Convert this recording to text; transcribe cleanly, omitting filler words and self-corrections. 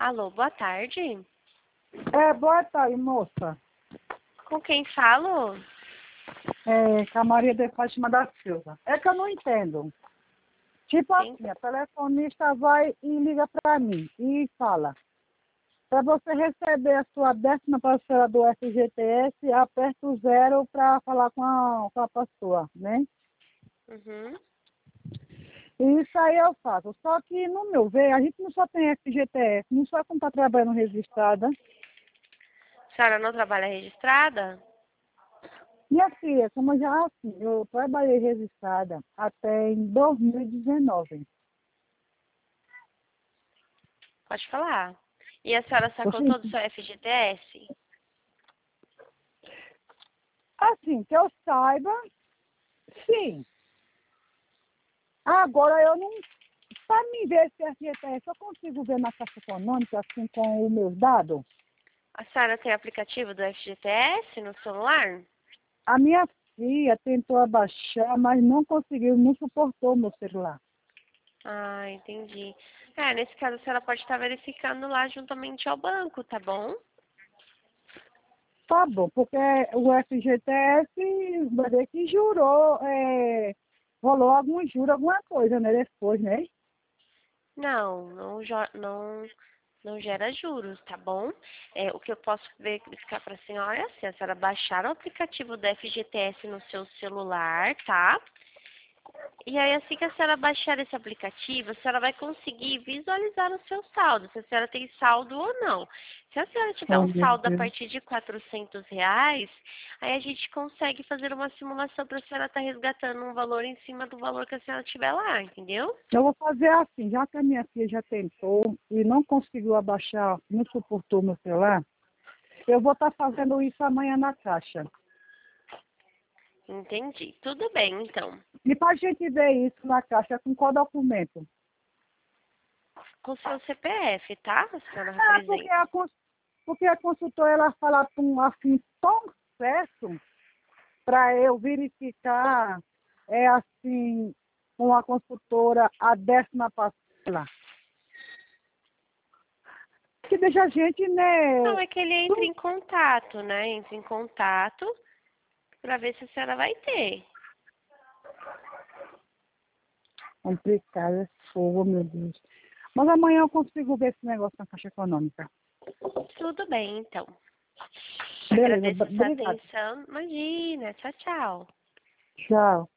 Alô, boa tarde. Boa tarde, moça. Com quem falo? Com a Maria de Fátima da Silva. É que eu não entendo. Tipo Sim. assim, a telefonista vai e liga para mim e fala: para você receber a sua 10ª parcela do FGTS, aperta o 0 para falar com a pessoa, né? Uhum. E isso aí eu faço. Só que, no meu ver, a gente não só tem FGTS, não só quando está trabalhando registrada. A senhora não trabalha registrada? Minha filha, como já assim, eu trabalhei registrada até em 2019. Pode falar. E a senhora sacou Você- todo o seu FGTS? Assim, que eu saiba, sim. Agora eu não. Para me ver esse FGTS, eu consigo ver na Caixa Econômica, assim, com os meus dados. A senhora tem aplicativo do FGTS no celular? A minha filha tentou abaixar, mas não conseguiu, não suportou o meu celular. Ah, entendi. Nesse caso a senhora pode estar verificando lá juntamente ao banco, tá bom? Tá bom, porque o FGTS vai ver que jurou, rolou algum juro, alguma coisa, né? Depois, né? Não gera juros, tá bom? O que eu posso verificar para a senhora é se a senhora baixar o aplicativo do FGTS no seu celular, tá? E aí, assim que a senhora baixar esse aplicativo, a senhora vai conseguir visualizar o seu saldo, se a senhora tem saldo ou não. Se a senhora tiver Oh, um meu saldo a Deus. partir de R$ 400, aí a gente consegue fazer uma simulação para a senhora estar resgatando um valor em cima do valor que a senhora tiver lá, entendeu? Eu vou fazer assim, já que a minha filha já tentou e não conseguiu abaixar, não suportou meu celular, eu vou estar fazendo isso amanhã na Caixa. Entendi. Tudo bem, então. E para a gente ver isso na Caixa, com qual documento? Com seu CPF, tá? A senhora Ah, porque representa. porque a consultora ela fala assim tão certo para eu verificar, assim, com a consultora a 10ª parcela. Que deixa a gente, Não, né, é que ele entra em contato, né? Entra em contato para ver se a senhora vai ter. complicado, é fogo, meu Deus. Mas amanhã eu consigo ver esse negócio na Caixa Econômica. Tudo bem, então. Beleza, Agradeço a sua obrigada. atenção. Imagina. Tchau, tchau. Tchau.